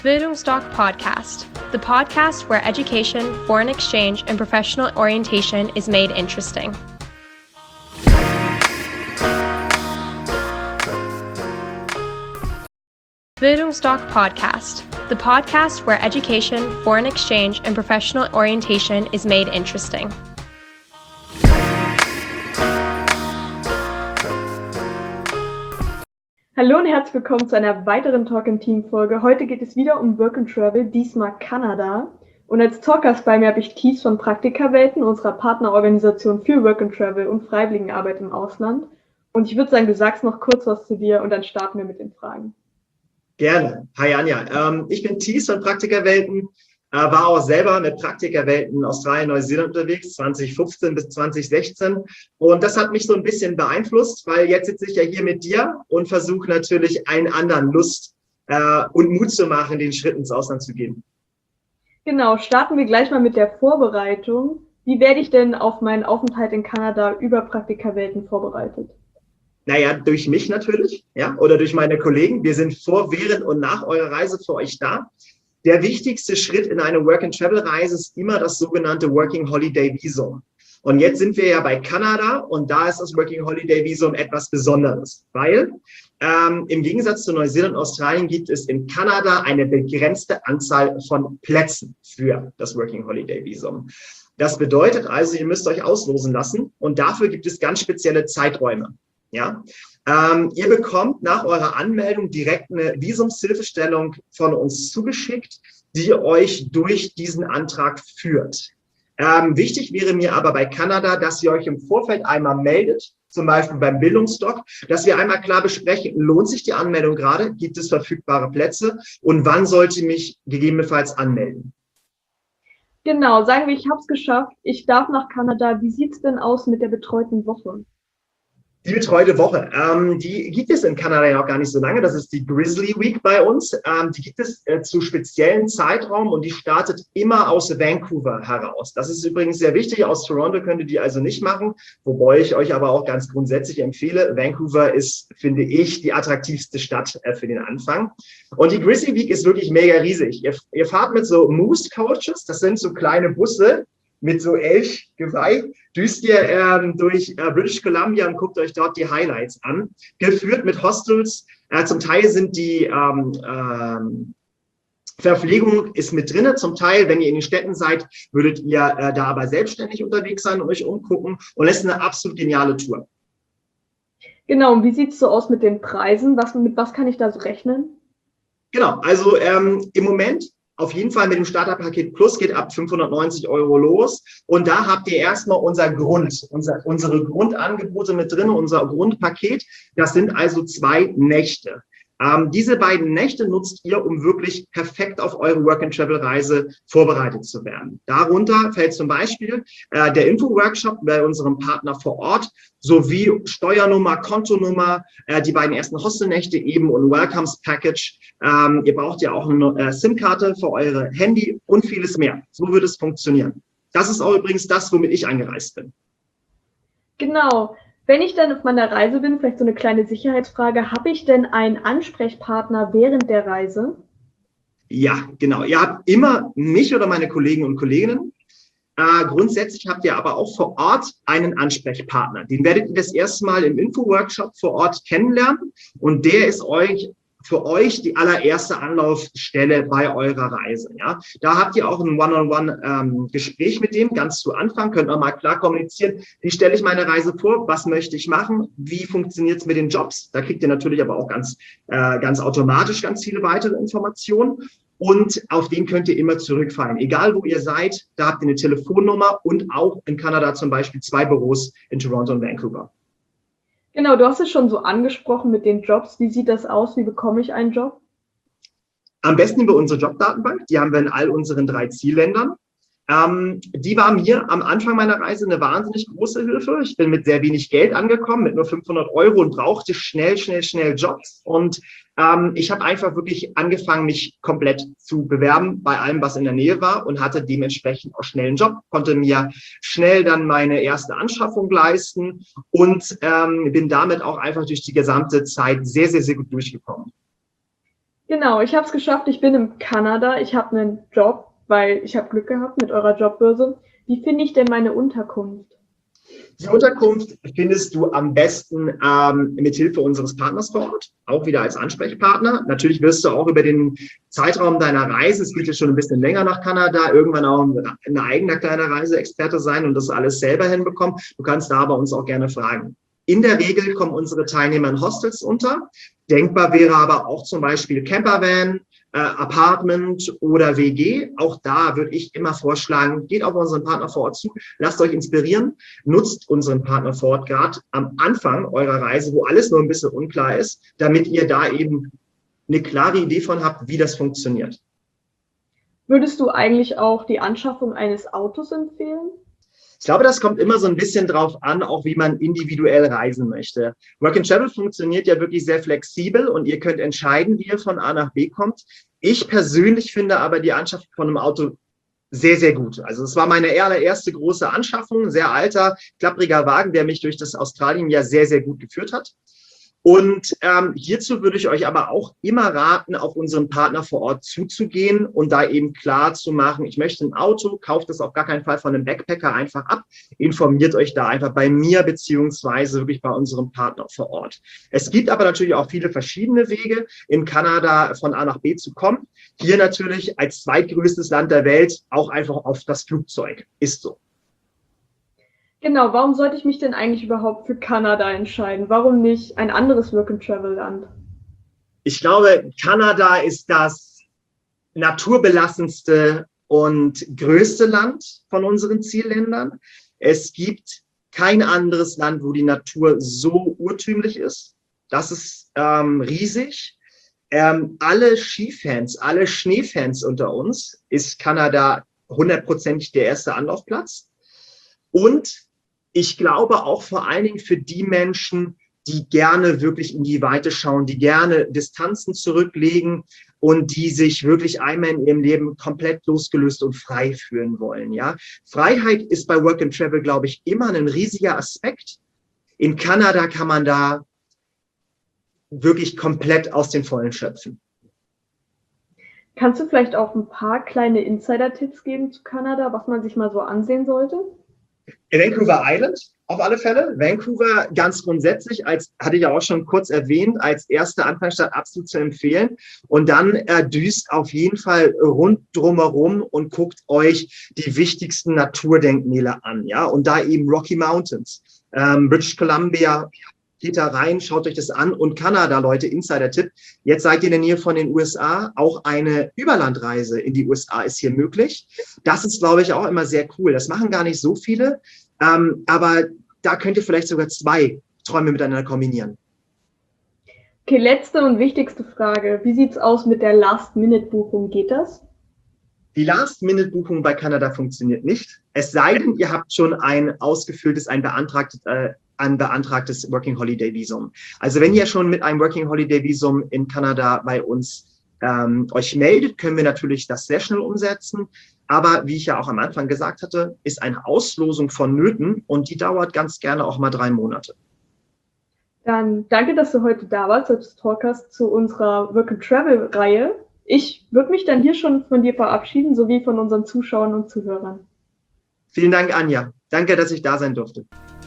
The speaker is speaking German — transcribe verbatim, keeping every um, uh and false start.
Bildungsdoc Podcast, the podcast where education, foreign exchange, and professional orientation is made interesting. Bildungsdoc Podcast, the podcast where education, foreign exchange, and professional orientation is made interesting. Hallo und herzlich willkommen zu einer weiteren Talk im Team Folge. Heute geht es wieder um Work and Travel, diesmal Kanada. Und als Talkgast bei mir habe ich Thies von Praktikawelten, unserer Partnerorganisation für Work and Travel und Freiwilligenarbeit im Ausland. Und ich würde sagen, du sagst noch kurz was zu dir und dann starten wir mit den Fragen. Gerne. Hi Anja. Ähm, ich bin Thies von Praktikawelten, äh, war auch selber mit Praktikawelten in Australien, Neuseeland unterwegs, zwanzig fünfzehn bis zwanzig sechzehn. Und das hat mich so ein bisschen beeinflusst, weil jetzt sitze ich ja hier mit dir und versuche natürlich allen anderen Lust äh, und Mut zu machen, den Schritt ins Ausland zu gehen. Genau, starten wir gleich mal mit der Vorbereitung. Wie werde ich denn auf meinen Aufenthalt in Kanada über Praktikawelten vorbereitet? Naja, durch mich natürlich, ja, oder durch meine Kollegen. Wir sind vor, während und nach eurer Reise für euch da. Der wichtigste Schritt in eine Work-and-Travel-Reise ist immer das sogenannte Working Holiday Visum. Und jetzt sind wir ja bei Kanada und da ist das Working Holiday Visum etwas Besonderes, weil ähm, im Gegensatz zu Neuseeland und Australien gibt es in Kanada eine begrenzte Anzahl von Plätzen für das Working Holiday Visum. Das bedeutet also, ihr müsst euch auslosen lassen und dafür gibt es ganz spezielle Zeiträume. Ja, ähm, ihr bekommt nach eurer Anmeldung direkt eine Visumshilfestellung von uns zugeschickt, die euch durch diesen Antrag führt. Ähm, wichtig wäre mir aber bei Kanada, dass ihr euch im Vorfeld einmal meldet, zum Beispiel beim Bildungsdoc, dass wir einmal klar besprechen, lohnt sich die Anmeldung gerade, gibt es verfügbare Plätze und wann sollte ich mich gegebenenfalls anmelden. Genau, sagen wir, ich habe es geschafft, ich darf nach Kanada. Wie sieht es denn aus mit der betreuten Woche? Die betreute Woche, ähm, die gibt es in Kanada ja auch gar nicht so lange. Das ist die Grizzly Week bei uns. Ähm, die gibt es äh, zu speziellen Zeitraum und die startet immer aus Vancouver heraus. Das ist übrigens sehr wichtig. Aus Toronto könnt ihr die also nicht machen, wobei ich euch aber auch ganz grundsätzlich empfehle. Vancouver ist, finde ich, die attraktivste Stadt äh, für den Anfang. Und die Grizzly Week ist wirklich mega riesig. Ihr, ihr fahrt mit so Moose Coaches, das sind so kleine Busse mit so Elchgeweih, düst ihr ähm, durch äh, British Columbia und guckt euch dort die Highlights an. Geführt mit Hostels. Äh, zum Teil sind die ähm, ähm, Verpflegung ist mit drinne. Zum Teil, wenn ihr in den Städten seid, würdet ihr äh, da aber selbstständig unterwegs sein und euch umgucken. Und das ist eine absolut geniale Tour. Genau, und wie sieht es so aus mit den Preisen? Was, mit was kann ich da so rechnen? Genau, also ähm, im Moment auf jeden Fall mit dem Starterpaket Plus geht ab fünfhundertneunzig Euro los. Und da habt ihr erstmal unser Grund, unser, unsere Grundangebote mit drin, unser Grundpaket. Das sind also zwei Nächte. Ähm, diese beiden Nächte nutzt ihr, um wirklich perfekt auf eure Work-and-Travel-Reise vorbereitet zu werden. Darunter fällt zum Beispiel äh, der Info-Workshop bei unserem Partner vor Ort, sowie Steuernummer, Kontonummer, äh, die beiden ersten Hostelnächte eben und Welcomes-Package. Ähm, ihr braucht ja auch eine äh, SIM-Karte für eure Handy und vieles mehr. So würde es funktionieren. Das ist auch übrigens das, womit ich angereist bin. Genau. Wenn ich dann auf meiner Reise bin, vielleicht so eine kleine Sicherheitsfrage, habe ich denn einen Ansprechpartner während der Reise? Ja, genau. Ihr habt immer mich oder meine Kollegen und Kolleginnen. Äh, grundsätzlich habt ihr aber auch vor Ort einen Ansprechpartner. Den werdet ihr das erste Mal im Info-Workshop vor Ort kennenlernen. Und der ist euch für euch die allererste Anlaufstelle bei eurer Reise. Ja, da habt ihr auch ein One-on-One-Gespräch ähm, mit dem, ganz zu Anfang, könnt ihr mal klar kommunizieren, wie stelle ich meine Reise vor, was möchte ich machen, wie funktioniert es mit den Jobs. Da kriegt ihr natürlich aber auch ganz, äh, ganz automatisch ganz viele weitere Informationen. Und auf den könnt ihr immer zurückfallen. Egal, wo ihr seid, da habt ihr eine Telefonnummer und auch in Kanada zum Beispiel zwei Büros in Toronto und Vancouver. Genau, du hast es schon so angesprochen mit den Jobs. Wie sieht das aus? Wie bekomme ich einen Job? Am besten über unsere Jobdatenbank. Die haben wir in all unseren drei Zielländern. Ähm, die war mir am Anfang meiner Reise eine wahnsinnig große Hilfe. Ich bin mit sehr wenig Geld angekommen, mit nur fünfhundert Euro und brauchte schnell, schnell, schnell Jobs. Und ähm, ich habe einfach wirklich angefangen, mich komplett zu bewerben bei allem, was in der Nähe war und hatte dementsprechend auch schnell einen Job, konnte mir schnell dann meine erste Anschaffung leisten und ähm, bin damit auch einfach durch die gesamte Zeit sehr, sehr, sehr gut durchgekommen. Genau, ich habe es geschafft. Ich bin in Kanada. Ich habe einen Job, weil ich habe Glück gehabt mit eurer Jobbörse. Wie finde ich denn meine Unterkunft? Die Unterkunft findest du am besten ähm, mit Hilfe unseres Partners vor Ort, auch wieder als Ansprechpartner. Natürlich wirst du auch über den Zeitraum deiner Reise, es geht ja schon ein bisschen länger nach Kanada, irgendwann auch ein eigener kleiner Reiseexperte sein und das alles selber hinbekommen. Du kannst da aber uns auch gerne fragen. In der Regel kommen unsere Teilnehmer in Hostels unter. Denkbar wäre aber auch zum Beispiel Campervan, äh, Apartment oder W G. Auch da würde ich immer vorschlagen, geht auf unseren Partner vor Ort zu, lasst euch inspirieren, nutzt unseren Partner vor Ort gerade am Anfang eurer Reise, wo alles nur ein bisschen unklar ist, damit ihr da eben eine klare Idee von habt, wie das funktioniert. Würdest du eigentlich auch die Anschaffung eines Autos empfehlen? Ich glaube, das kommt immer so ein bisschen drauf an, auch wie man individuell reisen möchte. Work and Travel funktioniert ja wirklich sehr flexibel und ihr könnt entscheiden, wie ihr von A nach B kommt. Ich persönlich finde aber die Anschaffung von einem Auto sehr, sehr gut. Also es war meine allererste große Anschaffung, ein sehr alter, klappriger Wagen, der mich durch das Australien ja sehr, sehr gut geführt hat. Und ähm, hierzu würde ich euch aber auch immer raten, auf unseren Partner vor Ort zuzugehen und da eben klar zu machen, ich möchte ein Auto, kauft das auf gar keinen Fall von einem Backpacker einfach ab, informiert euch da einfach bei mir beziehungsweise wirklich bei unserem Partner vor Ort. Es gibt aber natürlich auch viele verschiedene Wege, in Kanada von A nach B zu kommen. Hier natürlich als zweitgrößtes Land der Welt auch einfach auf das Flugzeug. Ist so. Genau, warum sollte ich mich denn eigentlich überhaupt für Kanada entscheiden? Warum nicht ein anderes Work-and-Travel-Land? Ich glaube, Kanada ist das naturbelassenste und größte Land von unseren Zielländern. Es gibt kein anderes Land, wo die Natur so urtümlich ist. Das ist ähm, riesig. Ähm, alle Skifans, alle Schneefans unter uns ist Kanada hundertprozentig der erste Anlaufplatz. Und ich glaube auch vor allen Dingen für die Menschen, die gerne wirklich in die Weite schauen, die gerne Distanzen zurücklegen und die sich wirklich einmal in ihrem Leben komplett losgelöst und frei fühlen wollen. Ja, Freiheit ist bei Work and Travel, glaube ich, immer ein riesiger Aspekt. In Kanada kann man da wirklich komplett aus den Vollen schöpfen. Kannst du vielleicht auch ein paar kleine Insider-Tipps geben zu Kanada, was man sich mal so ansehen sollte? Vancouver Island auf alle Fälle. Vancouver ganz grundsätzlich, als hatte ich ja auch schon kurz erwähnt, als erste Anfangsstadt absolut zu empfehlen. Und dann äh, düst auf jeden Fall rund drumherum und guckt euch die wichtigsten Naturdenkmäler an. Ja, und da eben Rocky Mountains, ähm, British Columbia. Geht da rein, schaut euch das an. Und Kanada, Leute, Insider-Tipp. Jetzt seid ihr in der Nähe von den U S A. Auch eine Überlandreise in die U S A ist hier möglich. Das ist, glaube ich, auch immer sehr cool. Das machen gar nicht so viele. Ähm, aber da könnt ihr vielleicht sogar zwei Träume miteinander kombinieren. Okay, letzte und wichtigste Frage. Wie sieht's aus mit der Last-Minute-Buchung? Geht das? Die Last-Minute-Buchung bei Kanada funktioniert nicht. Es sei denn, ihr habt schon ein ausgefülltes, ein beantragtes, äh, ein beantragtes Working Holiday Visum. Also wenn ihr schon mit einem Working Holiday Visum in Kanada bei uns ähm, euch meldet, können wir natürlich das sehr schnell umsetzen. Aber wie ich ja auch am Anfang gesagt hatte, ist eine Auslosung vonnöten und die dauert ganz gerne auch mal drei Monate. Dann danke, dass du heute da warst als Talkers zu unserer Work and Travel Reihe. Ich würde mich dann hier schon von dir verabschieden, sowie von unseren Zuschauern und Zuhörern. Vielen Dank, Anja. Danke, dass ich da sein durfte.